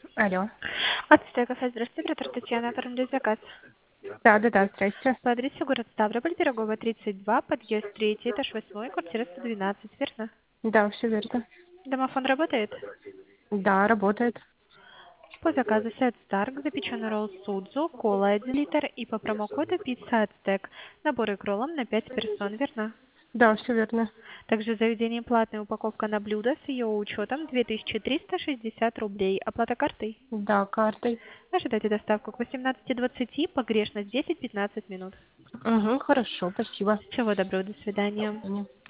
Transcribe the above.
Алло. Отстойка кафе, здравствуйте, оператор Татьяна, оформляю заказ. Да, здрасте. По адресу город Ставрополь, Пирогова, 32, подъезд 3, этаж 8, квартира 112, верно? Да, все верно. Домофон работает? Да, работает. По заказу сет Старк, запеченный ролл Судзу, кола 1 литр и по промокоду пицца Ацтек. Наборы кроллом на 5 персон, верно? Да, все верно. Также заведение платная упаковка на блюдо с ее учетом 2360 рублей. Оплата картой? Да, картой. Ожидайте доставку к 18:20, погрешность 10-15 минут. Угу, хорошо, спасибо. Всего доброго, до свидания. До свидания.